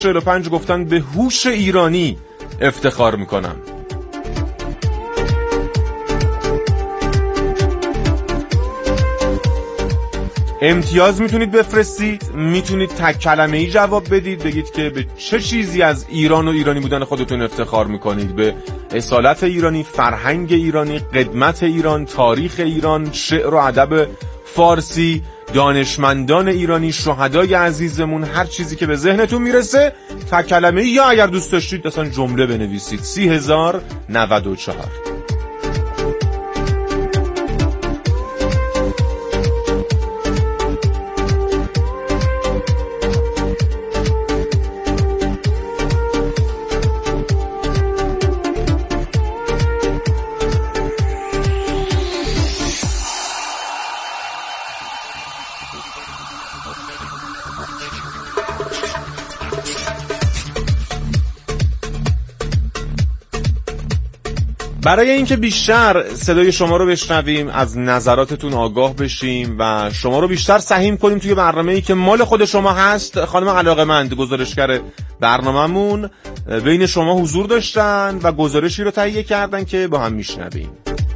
45 گفتن به هوش ایرانی افتخار میکنم. امتیاز میتونید بفرستید، میتونید تک کلمه‌ای جواب بدید، بگید که به چه چیزی از ایران و ایرانی بودن خودتون افتخار میکنید، به اصالت ایرانی، فرهنگ ایرانی، قدمت ایران، تاریخ ایران، شعر و ادب فارسی، دانشمندان ایرانی، شهدای عزیزمون، هر چیزی که به ذهنتون میرسه تک کلمه‌ای، یا اگر دوست داشتید اصلا جمله بنویسید. 30,094. برای اینکه بیشتر صدای شما رو بشنویم، از نظراتتون آگاه بشیم و شما رو بیشتر سهیم کنیم توی برنامه‌ای که مال خود شما هست، خانم علاقه‌مند گزارشگر برنامه‌مون بین شما حضور داشتن و گزارشی رو تهیه کردن که با هم میشنویم.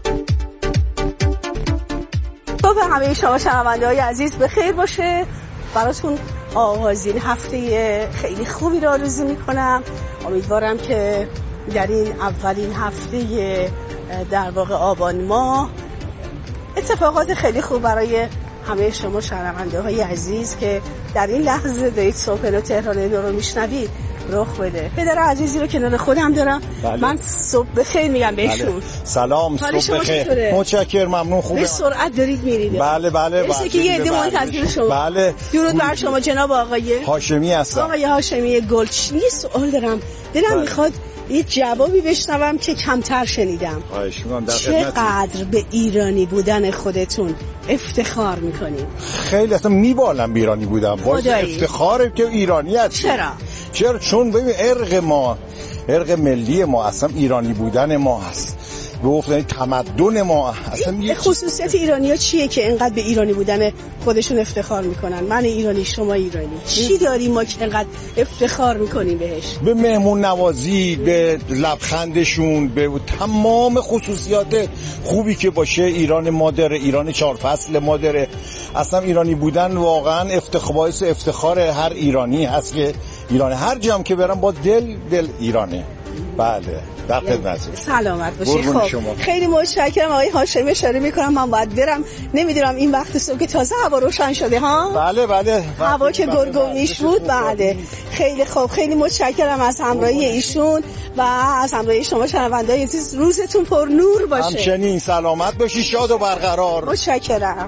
صبح همه شما شنونده‌های عزیز بخیر باشه. براتون آغازین هفته خیلی خوبی رو آرزو می‌کنم. امیدوارم که در این اولین هفته در واقع آبان ماه اتفاقات خیلی خوب برای همه شما شنونده‌های عزیز که در این لحظه دارید صبح تهران رو میشنوید رخ بده. پدر عزیزی رو کنار خودم دارم. بله. من صبح بخیر میگم بهشون. بله. سلام، صبح بخیر. متشکرم، ممنون، خوبه. به سرعت دارید میرید. بله بله. مثل که یه عده منتظر شما. بله. درود بر شما جناب آقای هاشمی هستم. آقای هاشمی گلچین. یه سوال دارم. دلم میخواد یه جوابی بشنوم که کمتر شنیدم. چقدر به ایرانی بودن خودتون افتخار میکنید؟ خیلی اصلا میبالم به ایرانی بودم. باید افتخاره که ایرانی هستی. چرا؟ چون ببین ارق ملی ما اصلا ایرانی بودن ما هست. به گفتن تمدن ما اصلا. خصوصیت ایرانی‌ها چیه که اینقدر به ایرانی بودن خودشون افتخار میکنن؟ من ایرانی، شما ایرانی. چی داریم ما که اینقدر افتخار میکنیم بهش؟ به مهمون نوازی، به لبخندشون، به تمام خصوصیات خوبی که باشه ایران ما داره، ایران 4 فصل ما داره. اصلا ایرانی بودن واقعا باعث افتخار هر ایرانی هست که ایران هر جام که برم با دل ایرانه. بله، در خدمتتون. سلامت باشید. خب خیلی متشکرم آقای هاشمی. اشاره میکنم من باید برم. نمیدونم این وقت صبح که تازه هوا روشن شده ها؟ بله بله. هوا که گرگومیش بود. بعد خیلی خوب، خیلی متشکرم از همراهی ایشون و از همراهی شما شنونده‌های عزیز. روزتون پر نور باشه. همچنین سلامت باشی، شاد و برقرار. متشکرم.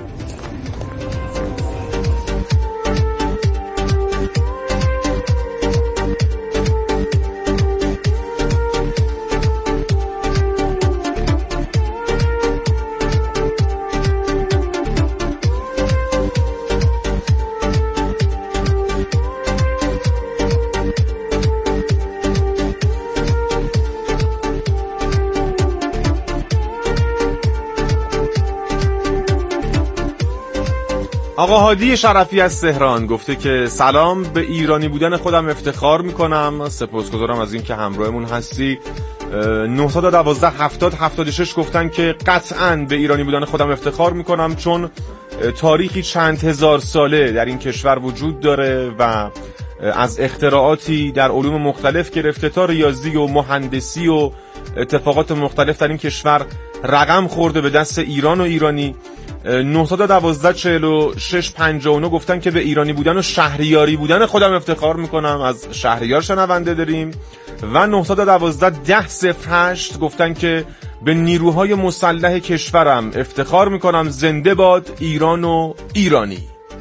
آقا هادی شرفی از تهران گفته که سلام، به ایرانی بودن خودم افتخار میکنم. سپاسگزارم از این که همراهمون هستی. 912 70 76 گفتن که قطعاً به ایرانی بودن خودم افتخار میکنم چون تاریخی چند هزار ساله در این کشور وجود داره و از اختراعاتی در علوم مختلف گرفته تا ریاضی و مهندسی و اتفاقات مختلف در این کشور رقم خورده به دست ایران و ایرانی. 912 46 59 گفتن که به ایرانی بودن و شهریاری بودن خودم افتخار میکنم. از شهریار شنونده داریم. و 912 1008 گفتن که به نیروهای مسلح کشورم افتخار میکنم. زنده باد ایران و ایرانی.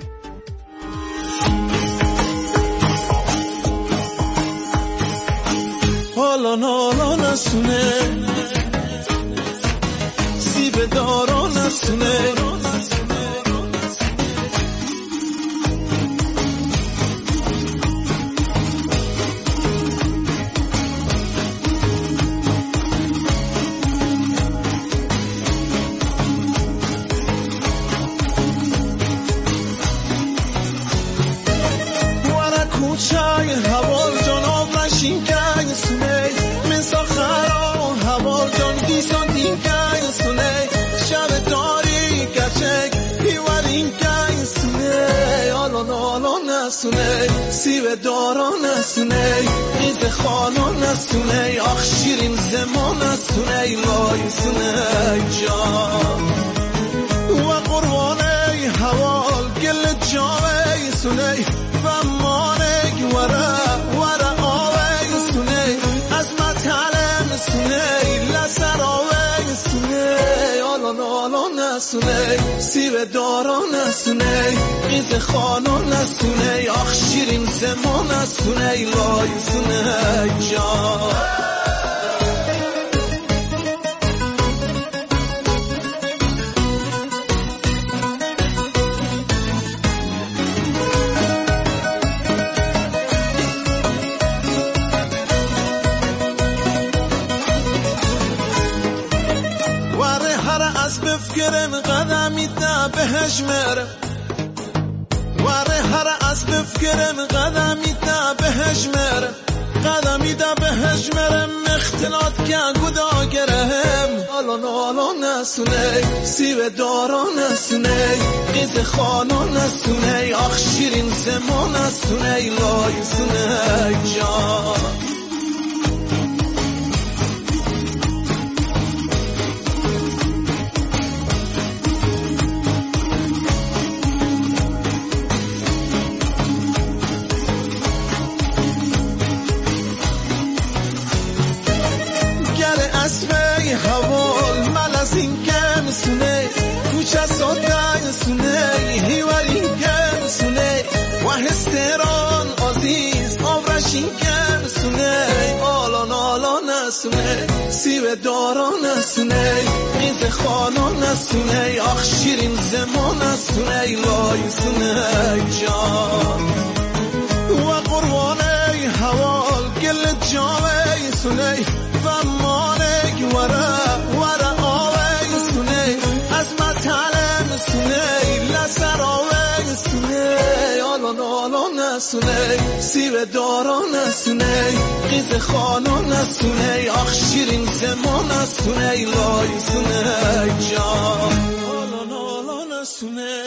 حالا نالا نسونه سیب دارا نسونه ورا کوچای هوا سیب داران استونه قیز خانان استونه آخ شیرین زمان استونه لای سونه جان و قربانه حوال گل جاوه سونه و مانه وره آوه سونه از مطلم سونه لسر آوه سونه آلان آلان سونه سیب داران سونه قیز خانان سونه آخ شیرین زمان سونه لای سونه جان بفکرن قدمی دا بهش مرم واره هر از بفکرن قدمی دا بهش مرم قدمی دا بهش مرم اختلاط که گدا گرهم آلان آلان نسونه سیب داران نسونه قیز خانان نسونه آخ شیرین زمان نسونه لای سونه جان حوال من از این گم سونه کوچه ساده سونه هیوری گم سونه و هستران عزیز آورش این گم سونه آلان آلان سونه سیب داران سونه قیز خانان سونه آخ شیرین زمان سونه لای سونه جان و قربانه حوال گل جاوه سونه و مانه وره آوه سونه از مطلم سونه لسر آوه سونه آلان آلان سونه سیب داران سونه قیز خانان سونه آخ شیرین زمان سونه لای سونه جان آلان آلان سونه.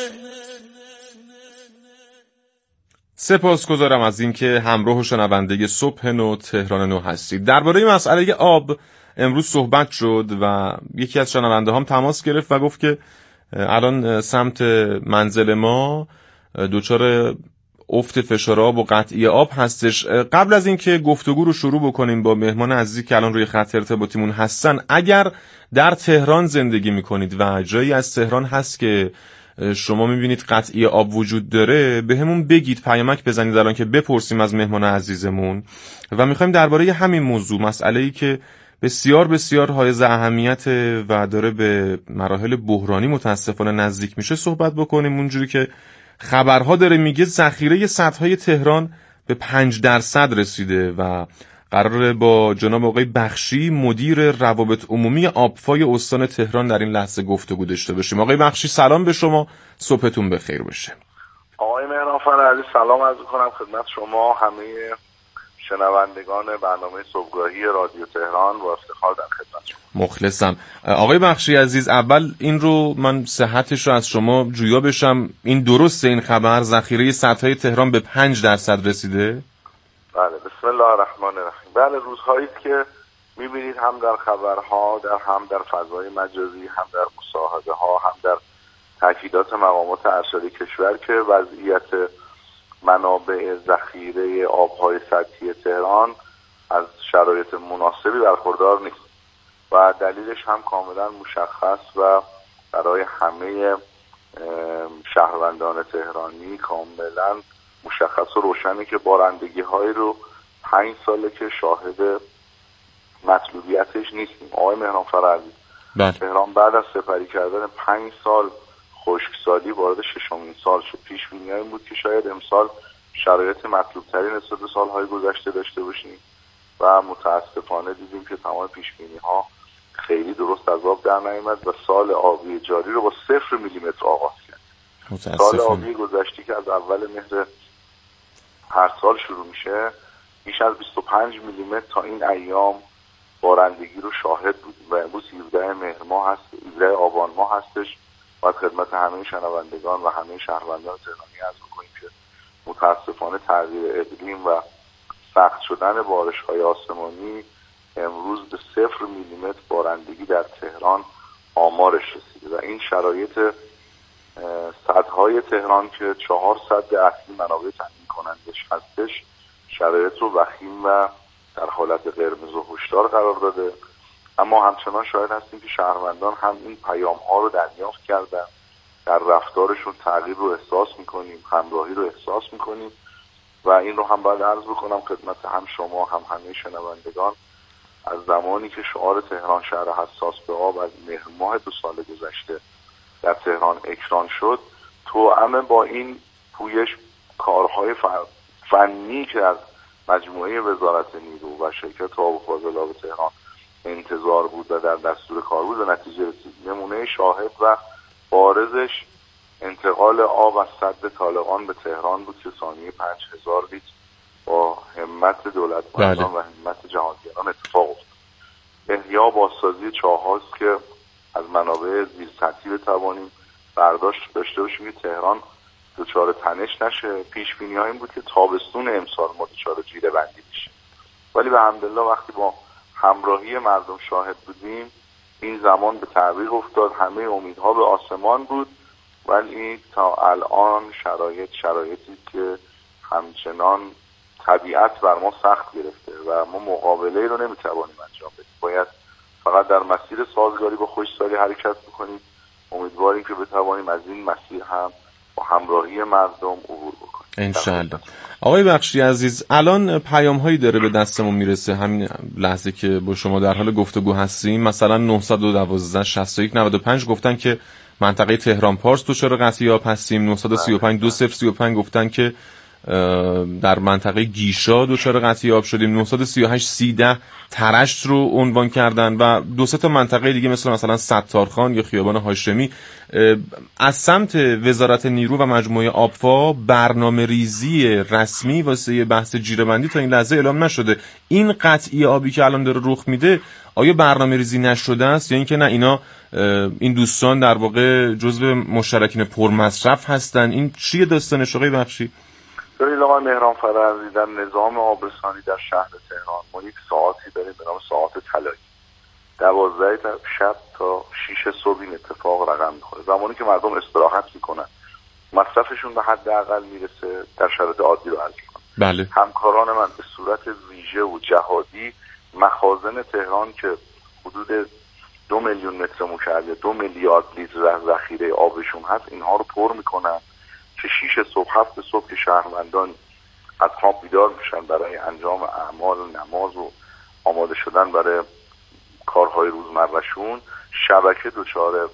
سپاسگزارم از اینکه همراه و شنونده صبح نو تهران نو هستید. درباره مسئله آب امروز صحبت شد و یکی از شنونده هم تماس گرفت و گفت که الان سمت منزل ما دچار افت فشار آب و قطعی آب هستش. قبل از اینکه گفتگو رو شروع بکنیم با مهمان عزیزی که الان روی خط ارتباطیمون هستن، اگر در تهران زندگی میکنید و جایی از تهران هست که شما میبینید قطعی آب وجود داره، به همون بگید، پیامک بزنید الان که بپرسیم از مهمان عزیزمون. و میخوایم درباره همین موضوع، مسئله‌ای که بسیار بسیار حائز اهمیت و داره به مراحل بحرانی متاسفانه نزدیک میشه صحبت بکنیم. اونجوری که خبرها داره میگه ذخیره سدهای تهران به 5% رسیده و قراره با جناب آقای بخشی مدیر روابط عمومی آبفای استان تهران در این لحظه گفتگو داشته باشیم. آقای بخشی سلام به شما، صبحتون بخیر باشه. آقای مهرانفر عزیز سلام عرض می‌کنم خدمت شما همه شنوندگان برنامه صبحگاهی رادیو تهران، با افتخار در خدمت شما. مخلصم. آقای بخشی عزیز، اول این رو من صحتش رو از شما جویا بشم، این درسته این خبر؟ ذخیره سدهای تهران به 5% رسیده؟ بله، بسم الله الرحمن الرحیم. بله، روزهایی که میبینید هم در خبرها، هم در فضای مجازی، هم در مصاحبه ها، هم در تاکیدات مقامات ارشدی کشور که وضعیت منابع ذخیره آبهای سطحی تهران از شرایط مناسبی برخوردار نیست و دلیلش هم کاملا مشخص و برای همه شهروندان تهرانی کاملا مشخص و روشنه که بارندگی هایی رو 5 ساله که شاهد مطلوبیتش نیستیم. آقای مهرانفر عزیز، تهران بعد از سپری کردن 5 سال خشکسالی وارد 6مین سال شد. پیش بینی این بود که شاید امسال شرایط مطلوب تری نسبت به سالهای گذشته داشته باشیم و متاسفانه دیدیم که تمام پیش بینی ها خیلی درست از آب در نیامد و سال آبی جاری رو با 0 میلیمتر آغاز کرد. سال آبی گذشته که از اول مهر هر سال شروع میشه بیش از 25 میلیمتر تا این ایام بارندگی رو شاهد بودیم و امروز 17 مهر ماه هست، 17 آبان ماه هستش. باید خدمت همه شنوندگان و همه شهروندان تهرانی عرض بکنیم که متاسفانه تغییر اقلیم و سخت شدن بارش‌های آسمانی امروز به 0 میلیمتر بارندگی در تهران آمارش رسیده و این شرایط سدهای تهران که 4 سد اصلی منابع تامین کنندش هستش شرایط رو وخیم و در حالت قرمز و هشدار قرار داده. اما همچنان شاهد هستیم که شهروندان هم این پیام‌ها رو دریافت کردن، در رفتارشون تغییر رو احساس می‌کنیم، همراهی رو احساس می‌کنیم و این رو هم باید عرض بکنم خدمت هم شما هم همه شنوندگان، از زمانی که شعار تهران شهر حساس به آب از مهر ماه 2 سال گذشته در تهران اکران شد، توأم با این پویش کارهای فنی که از مجموعه وزارت نیرو و شرکت آب و فاضلاب تهران انتظار بود و در دستور کار بود به نتیجه رسید. نمونه شاهد و بارزش انتقال آب از سد طالقان به تهران بود که ثانیه 5000 لیتر با همت دولت مردان و همت جهانگیران اتفاق افتاد. احیا بازسازی چاهاست که از منابع زیرسطحی بتوانیم برداشت داشته باشیم که تهران دچار تنش نشه. پیش بینی ها این بود که تابستون امسال ما دچار جیره بندی میشه، ولی به حمدالله وقتی با همراهی مردم شاهد بودیم این زمان به تعویق افتاد. همه امیدها به آسمان بود، ولی تا الان شرایطی که همچنان طبیعت بر ما سخت گرفته و ما مقابله رو نمیتوانیم انجام بدیم. باید فقط در مسیر سازگاری با خشکسالی حرکت بکنیم. امیدواریم که بتوانیم از این مسیر هم با همراهی مردم عبور بکنیم انشاءالله. آقای بخشی عزیز، الان پیام‌هایی داره به دستمون میرسه همین لحظه که با شما در حال گفتگو هستیم. مثلا 912 61 95 گفتن که منطقه تهران پارس دچار قطعی آب هستیم. 935 2035 گفتن که در منطقه گیشا دچار قطعی آب شدیم. 938 3010 ترشت رو عنوان کردن و 2-3 تا منطقه دیگه مثلا ستارخان یا خیابان هاشمی. از سمت وزارت نیرو و مجموعه آبفا برنامه ریزی رسمی واسه بحث جیره‌بندی تا این لحظه اعلام نشده. این قطعی آبی که الان داره رخ میده آیا برنامه ریزی نشده است یا اینکه نه اینا این دوستان در واقع جزو مشترکین پرمصرف هستن؟ این چیه داستانش آقای بخشی؟ ببینید آقای مهران فرزی، در نظام آبرسانی در شهر تهران ما یک ساعتی داریم به نام ساعت طلایی. 12 شب تا 6 صبح این اتفاق رقم میخوره. زمانی که مردم استراحت میکنن، مصرفشون به حداقل میرسه، در شرایط عادی رو عرض میکنن. بله. همکاران من به صورت ویژه و جهادی مخازن تهران که حدود 2 میلیون متر مکعب 2 میلیارد لیتر ذخیره آبشون هست اینها رو پر میکنن که 6 صبح 7 صبح که شهروندان از خواب بیدار میشن برای انجام اعمال نماز و آماده شدن برای کارهای روزمرهشون، شبکه دچار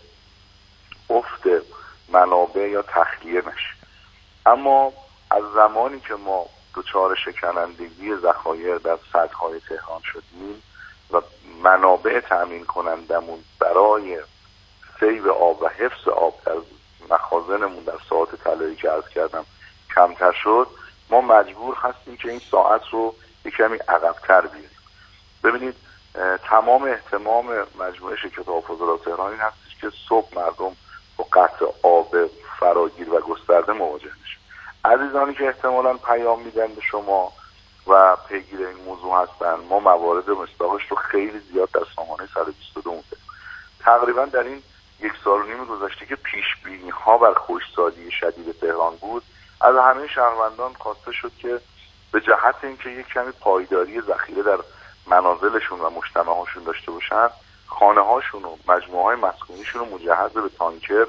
افت منابع یا تخلیه نشه. اما از زمانی که ما دچار شکنندگی ذخایر در سدهای تهران شدیم و منابع تأمین کنندمون برای سیو آب و حفظ آب در مخازنمون در ساعت طلایی که عرض کردم کمتر شد، ما مجبور هستیم که این ساعت رو یک کمی عقب‌تر بیاریم. ببینید تمام اهتمام مجموعه شرکت آب و فاضلاب تهران این هستش که صبح مردم با قطع آب فراگیر و گسترده مواجه میشن. عزیزانی که احتمالاً پیام میدن به شما و پیگیر این موضوع هستن، ما موارد مصداقش رو خیلی زیاد در سامانه 122 مونده. تقریبا در این 1.5 سال گذشته که پیش بینی ها بر خشکسالی شدید تهران بود، از همه شهروندان خواسته شد که به جهت اینکه یک کمی پایداری ذخیره در منازلشون و مجتمعهاشون داشته باشن، خانه هاشون و مجموعه های مسکونیشون رو مجهز به تانکر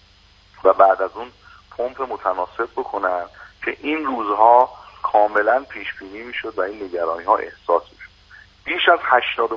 و بعد از اون پمپ متناسب بکنن که این روزها کاملا پیش بینی میشد و این نگرانی ها احساس میشد. بیش از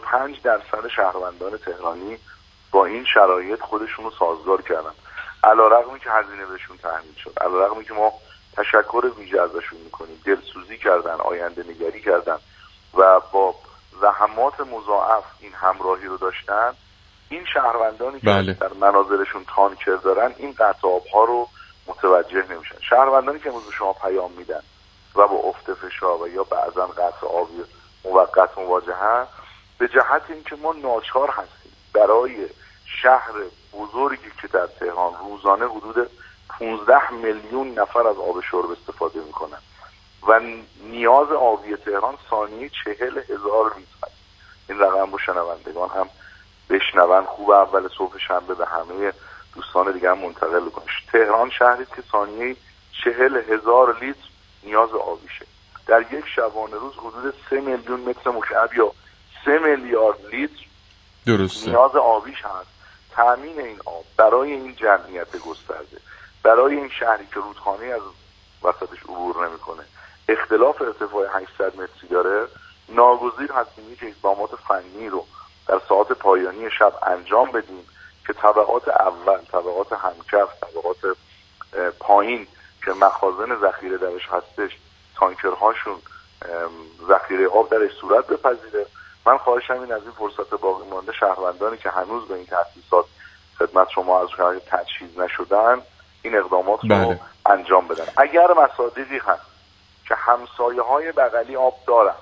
85% شهروندان تهرانی با این شرایط خودشون رو سازگار کردن، علیرغمی که هزینه بهشون تحمیل شد، علیرغمی که ما تشکر ویژه ازشون میکنیم، دلسوزی کردن، آینده نگری کردن و با زحمات مضاعف این همراهی رو داشتن. این شهروندانی که در منازلشون تانکر دارن این قطع آبها رو متوجه نمیشن. شهروندانی که امروز شما پیام میدن و با افت فشار و یا بعضا قطع آبی موقت مواجهن، به جهت اینکه ما ناچار هستیم برای شهر بزرگی که در تهران روزانه حدود 15 میلیون نفر از آب شرب استفاده میکنن و نیاز آبی تهران ثانیه 40,000 لیتر هست. این رقم رو شنوندگان هم بشنون، خوب اول صبح شنبه به همه دوستان دیگه هم منتقل بکنه. تهران شهری که ثانیه 40,000 لیتر نیاز آبیشه. در یک شبانه روز حدود 3 میلیون متر مکعب یا 3 میلیارد لیتر درسته نیاز آبیش هست. تامین این آب برای این جمعیت گسترده، برای این شهری که رودخانه از وسطش عبور نمیکنه، اختلاف ارتفاع 800 متری داره، ناگزیر هستیم که اقدامات فنی رو در ساعات پایانی شب انجام بدیم که طبقات اول، طبقات همکف، طبقات پایین که مخازن ذخیره درش هستش، تانکرهاشون ذخیره آب درش صورت بپذیره. من خواهشم این از این فرصت باقی مانده شهروندانی که هنوز به این تأسیسات خدمت شما از تجهیز نشدن این اقدامات رو انجام بدن. اگر مصادیقی هست که همسایه های بغلی آب دارن،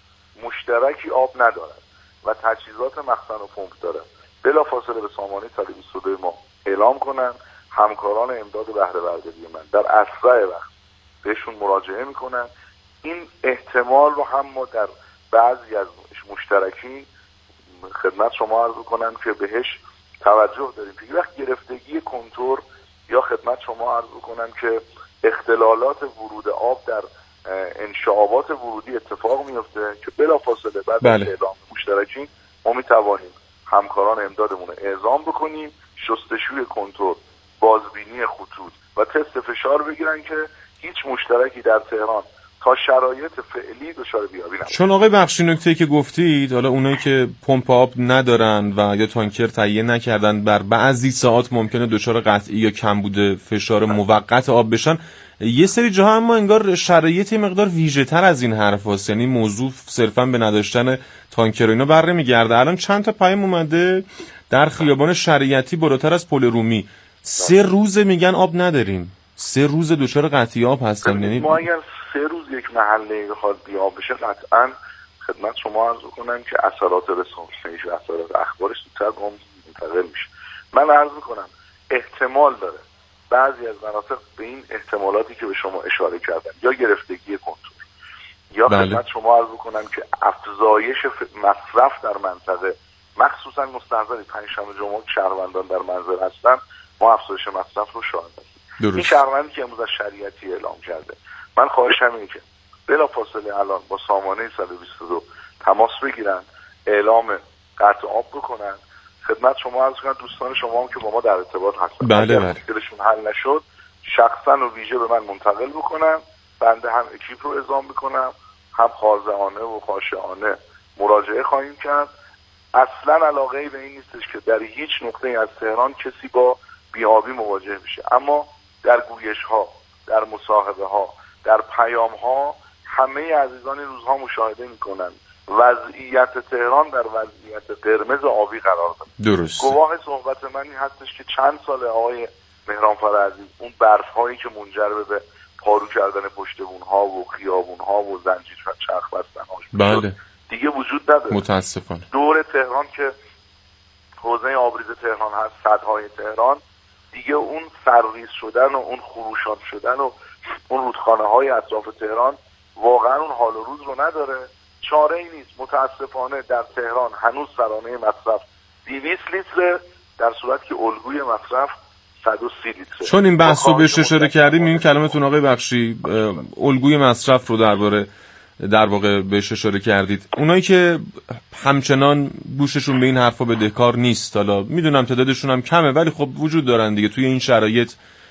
مشترکی آب ندارن و تجهیزات مخزن و پمپ دارن، بلافاصله به سامانه تله 22 ما اعلام کنن. همکاران امداد بهره برداری من در اسرع وقت بهشون مراجعه میکنن. این احتمال رو هم ما در بعضی از مشترکین خدمت شما عرض کنم که بهش توجه داریم که وقت گرفتگی کنتور یا خدمت شما عرض کنم که اختلالات ورود آب در انشعابات ورودی اتفاق میفته که بلافاصله بعد از اعلام مشترکین ما میتوانیم همکاران امدادمون رو اعزام بکنیم، شستشوی کنتور، بازبینی خطوط و تست فشار بگیرن که هیچ مشترکی در تهران تا شرایط فعلی دچار بیابی نشه. چون آقای بخشی نکته که گفتید، حالا اونایی که پمپ آب ندارن و یا تانکر تهیه نکردن بر بعضی ساعات ممکنه دچار قطعی یا کمبود فشار موقت آب بشن. یه سری جاها اما انگار شرایط مقدار ویژه‌تر از این حرفاست، یعنی موضوع صرفا به نداشتن تانکر و اینا بر نمیگرده. الان چند تا پیام اومده در خیابان شریعتی بالاتر از پل رومی 3 روز میگن آب نداریم، 3 روز دچار قطعی آب هستن. یعنی ما اگر 3 روز یک محله بخواد بی آب بشه قطعا خدمت شما عرض کنم که اثرات رسانه‌ای و اثرات اخبارش زودتر به منتقل میشه. من عرض میکنم احتمال داره بعضی از مناطق به این احتمالاتی که به شما اشاره کردم یا گرفتگی کنتور یا خدمت شما عرض کنم که افزایش مصرف در منطقه، مخصوصا مستحضر پنجشنبه جمعه شهروندان در منزل هستن، ما افزایش مصرف رو شاهد هستیم. این شهروندی که امروز از شریعتی اعلام کرده، من خواهشم اینه که بلافاصله الان با سامانه 122 تماس بگیرن، اعلام قطع آب بکنن. خدمت شما عرض کنم دوستان شما هم که با ما در ارتباط هستن، اگر مشکلشون حل نشد شخصا و ویژه به من منتقل بکنن، بنده هم اکیپ رو اعزام میکنم، هم خازه‌انه و خاشعانه مراجعه خواهیم کرد. اصلا علاقه‌ای به این نیستش که در هیچ نقطه از تهران کسی با بی‌آبی مواجه بشه، اما در گویش‌ها، در مصاحبه‌ها، در پیام‌ها همه عزیزان این روزها مشاهده می‌کنن وضعیت تهران در وضعیت قرمز آبی قرار داره. درست. گواه صحبت من این هستش که چند سال آقای مهرانفر عزیز اون برف‌هایی که منجر به پارو کردن پشتبون‌ها و خیابون‌ها و زنجیر چرخ بستن‌هاش بله دیگه وجود نداره. متاسفانه دور تهران که حوزه آبریز تهران هست، سدهای تهران دیگه اون سرویس شدن و اون خروشان شدن و اون رودخانه‌های اطراف تهران واقعا اون حال و روز رو نداره. چاره ای نیست. متاسفانه در تهران هنوز سرانه مصرف 200 لیتر در صورتی که الگوی مصرف 130 لیتر. چون این بحث رو بهش اشاره کردیم، این کلمتون آقای بخشی الگوی مصرف رو در واقع بهش اشاره کردید. اونایی که همچنان گوششون به این حرفا بدهکار نیست، حالا میدونم تعدادشون هم کمه ولی خب وجود دارن دیگه، توی این شرایط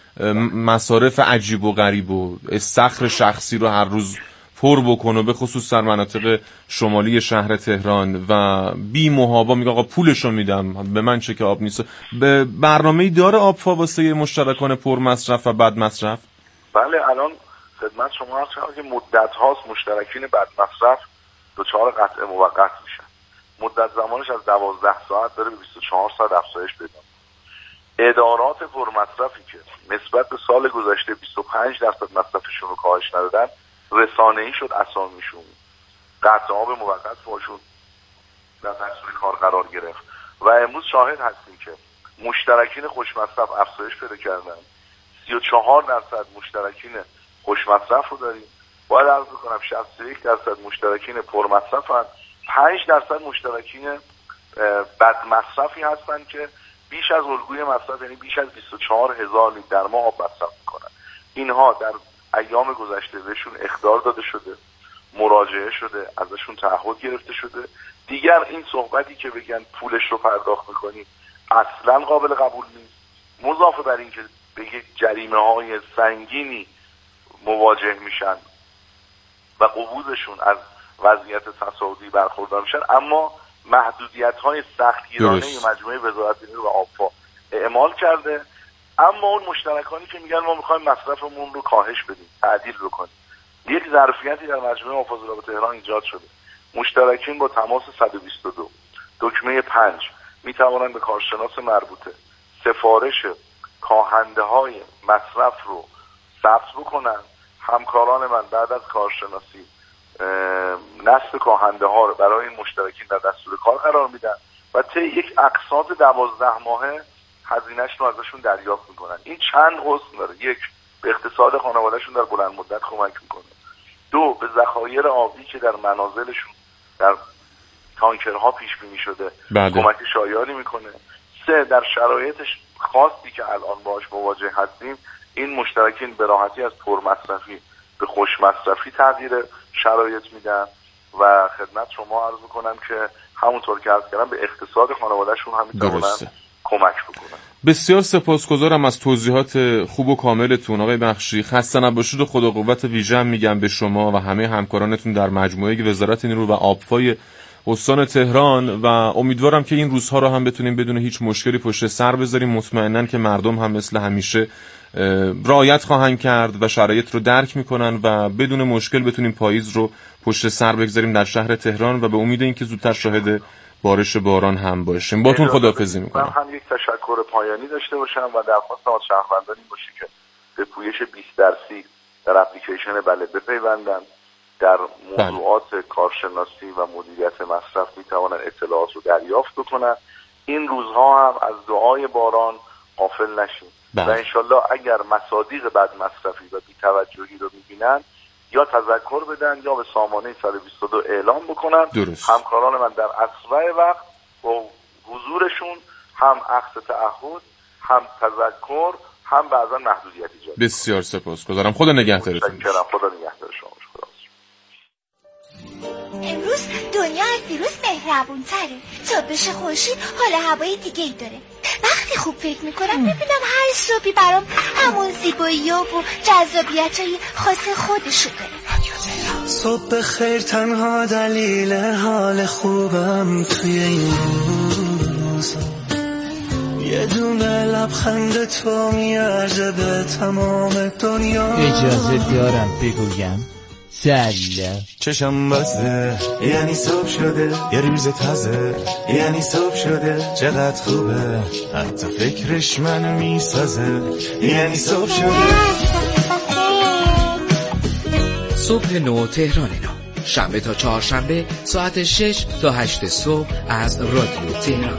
مصارف عجیب و غریب و استخر شخصی رو هر روز پر بکنه، به خصوص در مناطق شمالی شهر تهران و بی محابا میگه آقا پولشو میدم به من چه که آب نیست. به برنامه‌ای داره آبفا واسه مشترکان پر مصرف و بد مصرف؟ بله الان خدمت شما هست که مدت هاست مشترکین بد مصرف دچار قطع موقت میشن. مدت زمانش از 12 ساعت داره به 24 ساعت افزایش پیدا. ادارات پر مصرفی که نسبت به سال گذشته 25% مصرفشون رو کاهش ندادن، رسانه‌ای شد اسامیشون، قطع آب موقت باشون در دستور کار قرار گرفت و امروز شاهد هستیم که مشترکین خوش مصرف افزایش پیدا کردن. 34% مشترکین خوش مصرف رو داریم. باید عرض بکنم 61% مشترکین پر مصرفن، 5% مشترکین بد مصرفی هستن که بیش از الگوی مصرف، یعنی بیش از 24,000 لیتر در ماه آب مصرف میکنن. اینها در ایام گذشته بهشون اخطار داده شده، مراجعه شده، ازشون تعهد گرفته شده. دیگر این صحبتی که بگن پولش رو پرداخت میکنیم اصلا قابل قبول نیست. مضافه بر این که به یک جریمه های سنگینی مواجه میشن و قبوزشون از وضعیت تصاعدی برخوردار میشن، اما محدودیت های سختگیرانه مجموعه وزارت نیرو و آبها اعمال کرده. اما اون مشترکانی که میگن ما میخوایم مصرفمون رو کاهش بدیم، تعدیل رو کنیم، یک ظرفیتی در مجموعه آب فاضلاب تهران ایجاد شده. مشترکین با تماس 122 دکمه 5 میتوانند به کارشناس مربوطه سفارش کاهنده های مصرف رو ثبت بکنن. همکاران من بعد از کارشناسی نصب کاهنده ها رو برای این مشترکین در دستور کار قرار میدن و طی یک اقساط 12 ماهه هزینه‌اش رو ازشون دریافت میکنن. این چند حسن داره: یک، به اقتصاد خانوادهشون در بلند مدت کمک میکنه. دو، به ذخایر آبی که در منازلشون در تانکرها پیش بینی شده کمک شایانی میکنه. سه، در شرایطش خاصی که الان باهاش مواجه هستیم این مشترکین به راحتی از پرمصرفی به خوش مصرفی تغییر شرایط میدن و خدمت شما عرض میکنم که همونطور که عرض کردم به اقتصاد خانوادهشون هم میتونن کمک بکنن. بسیار سپاسگزارم از توضیحات خوب و کاملتون آقای بخشی. خسته نباشید و خدا قوت ویژه میگم به شما و همه همکارانتون در مجموعه وزارت نیرو و آبفای استان تهران و امیدوارم که این روزها رو هم بتونیم بدون هیچ مشکلی پشت سر بذاریم. مطمئنن که مردم هم مثل همیشه رعایت خواهند کرد و شرایط رو درک میکنن و بدون مشکل بتونیم پاییز رو پشت سر بگذاریم در شهر تهران و به امید اینکه زودتر شاهد بارش باران هم باشیم. باتون خداحافظی میکنم. من هم یک تشکر پایانی داشته باشم و درخواستم از شهروندان این باشه که به پویش 20% در اپلیکیشن بله بپیوندن. در موضوعات کارشناسی و مدیریت مصرف میتوانن اطلاعات رو دریافت بکنن. این روزها هم از دعای باران غافل نشیم و انشالله اگر مصادیق بد مصرفی و بی‌توجهی رو میبینن یا تذکر بدن یا به سامانه 122 اعلام بکنن. همکاران من در اسرع وقت با حضورشون هم اخذ تعهد، هم تذکر، هم بعضا محدودیت ایجاد. بسیار سپاسگزارم. خدا نگهدارتون. خدا نگهدار شما. امروز دنیا از دیروز مهربون‌تره. تابش خورشید حال هوای دیگه‌ای داره. وقتی خوب فکر میکنم ببینم هر صبحی برام همون زیبایی و جذابیت‌های خاص خودشو داره. صبح خیر تنها دلیل حال خوبم توی این روز، یه دونه لبخند تو میارزه به تمام دنیا. اجازه دارم بگویم سلام. چشم بسته یعنی صبح شده، یه روز تازه یعنی صبح شده. چقدر خوبه حتی فکرش منو میسازه، یعنی صبح شده. صبح نو تهران نو، شنبه تا چهارشنبه ساعت 6 تا 8 صبح از رادیو تهران.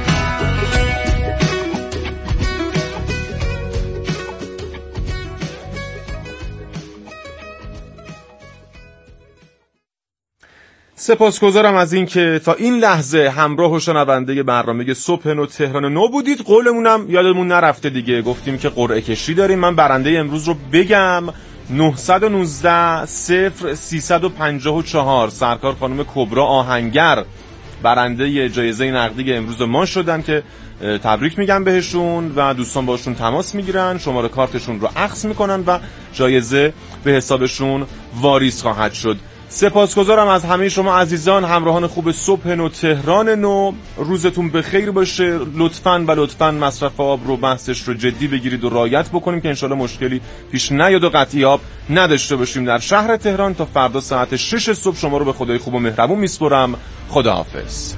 سپاسگزارم از این که تا این لحظه همراه و شنونده برنامه صبح نو تهران نو بودید. قولمونم یادمون نرفته دیگه، گفتیم که قرعه کشی داریم. من برنده امروز رو بگم: 919 0354 سرکار خانم کبرا آهنگر برنده جایزه نقدی امروز ما شدن که تبریک میگم بهشون و دوستان باشون تماس میگیرن، شماره کارتشون رو اخذ میکنن و جایزه به حسابشون واریز خواهد شد. سپاسگزارم از همه شما عزیزان، همراهان خوب صبح نو تهران نو. روزتون بخیر باشه. لطفاً مصرف آب رو بحثش رو جدی بگیرید و رعایت بکنیم که انشالله مشکلی پیش نیاد و قطعی آب نداشته باشیم در شهر تهران. تا فردا ساعت 6 صبح شما رو به خدای خوب و مهربون میسپرم. خداحافظ.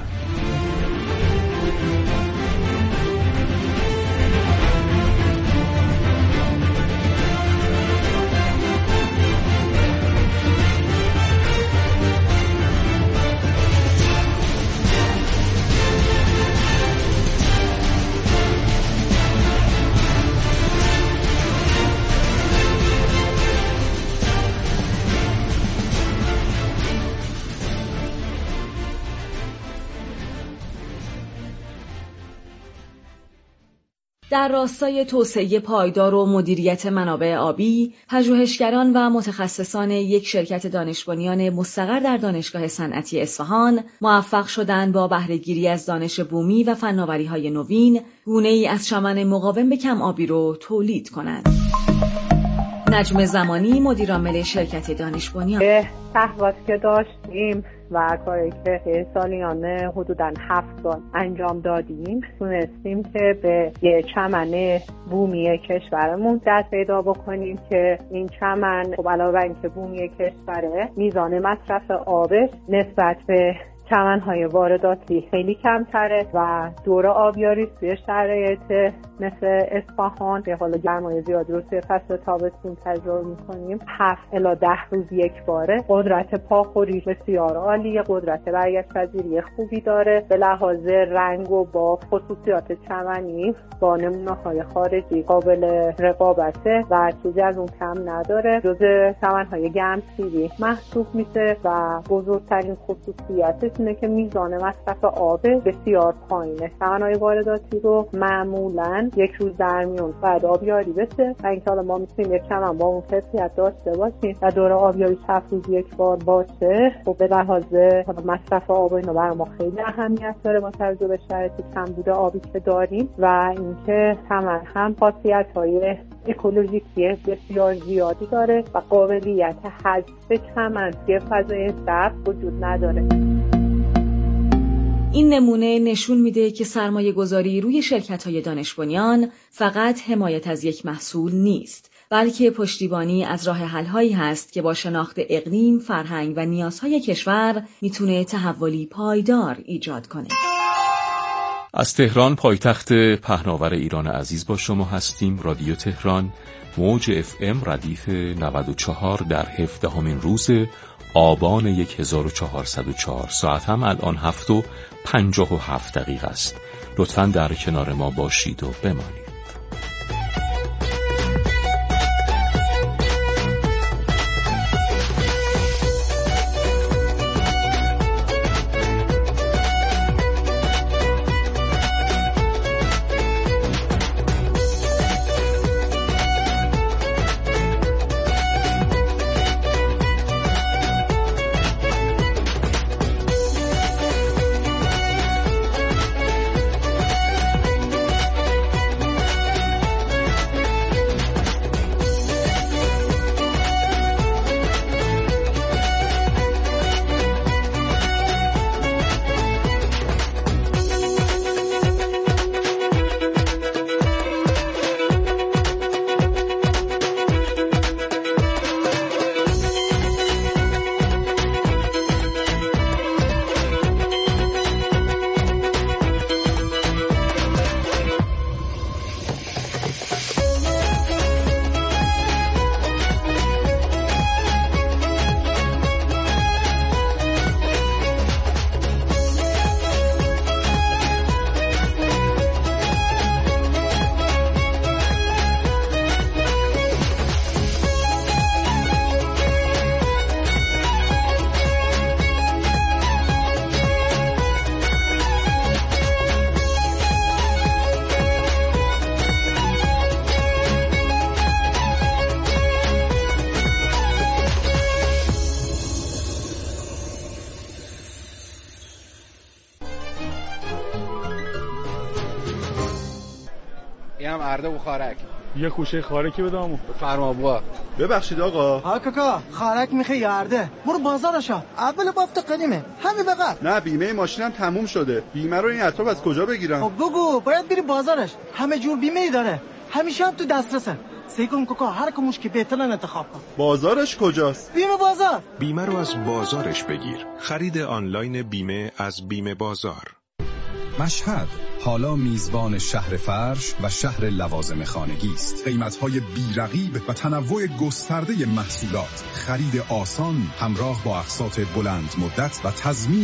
در راستای توسعه پایدار و مدیریت منابع آبی، پژوهشگران و متخصصان یک شرکت دانش‌بنیان مستقر در دانشگاه صنعتی اصفهان موفق شدند با بهره‌گیری از دانش بومی و فناوری‌های نوین، گونه‌ای از چمن مقاوم به کم آبی رو تولید کنند. نجم زمانی، مدیرعامل شرکت دانش‌بنیان: تحقیقاتی که داشتیم و کاری که سالیانه حدوداً 7 سال انجام دادیم، تونستیم که به یه چمن بومی کشورمون دست پیدا بکنیم که این چمن خب علاوه بر اینکه بومی کشوره، میزان مصرف آبش نسبت به چمن‌های وارداتی خیلی کمتره و دوره آبیاری توی شرایط مثل اصفهان به حال گرمای زیادی رو توی فصل تابستون تجربه می‌کنیم 7 الی 10 روز یک باره. قدرت پاخوری بسیار عالیه، قدرت برگشت‌پذیری خوبی داره، به لحاظ رنگ و با خصوصیات چمنی با نمونه‌های خارجی قابل رقابته و چیزی از اون کم نداره. جزء چمن‌های گرمسیری محسوب میشه و بزرگترین خصوصیتش اینه که میزان مصرف آب بسیار پایینه. چمن‌های وارداتی رو معمولاً یک روز در میون بعد آبیاری بشه و اینکه حالا ما میتونیم یک چمن با اون کیفیت داشته باشیم و دوره آبیاری 7 روز یک بار باشه، خب به لحاظ مصرف آب اینا برای ما خیلی اهمیت داره با توجه به شرایط کمبود آبی که داریم و اینکه چمن هم خاصیت‌های اکولوژیکی بسیار زیادی داره و قابلیت حذف چمن توی فضای سبز وجود نداره. این نمونه نشون میده که سرمایه گذاری روی شرکت‌های دانش‌بنیان فقط حمایت از یک محصول نیست، بلکه پشتیبانی از راه حل‌هایی هست که با شناخت اقلیم، فرهنگ و نیازهای کشور میتونه تحولی پایدار ایجاد کنه. از تهران، پایتخت پهناور ایران عزیز، با شما هستیم. رادیو تهران، موج FM ردیف 94 در 17مین روز آبان 1404. ساعت هم الان 7:57 است. لطفاً در کنار ما باشید و بمانید. مرده و خارک یه خوشه خارکی بدامو فرما بوا. ببخشید آقا. ها کاکا خارک میخوای یارده برو بازارشا اول بافت قدیمه همین بقر. نه بیمه ماشینم تموم شده. بیمه رو این اطراف از کجا بگیرم؟ خب بگو باید بری بازارش، همه جور بیمه ای داره، همیشه هم تو دسترسه. سیکم کوکا هر کموش که بهترن انتخاب کن. بازارش کجاست؟ بیمه بازار. بیمه رو از بازارش بگیر. خرید آنلاین بیمه از بیمه بازار. مشهد حالا میزبان شهر فرش و شهر لوازم خانگی است. قیمت‌های بی‌رقیب و تنوع گسترده محصولات، خرید آسان همراه با اقساط بلند مدت و تضمین